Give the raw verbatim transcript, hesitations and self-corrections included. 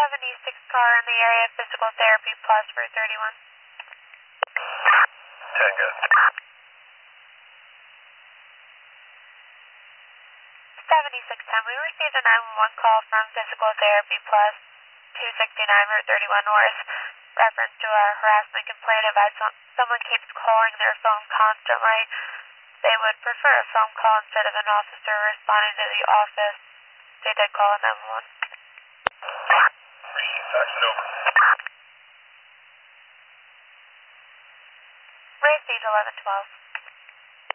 seventy-six car in the area, physical therapy plus for thirty-one. Tango. seventy-six ten, we received a nine one one call from physical therapy plus two sixty-nine for thirty-one North. Reference to our harassment complaint about some, someone keeps calling their phone constantly. They would prefer a phone call instead of an officer responding to the office. They did call a nine one one. Fax it over. Received eleven twelve.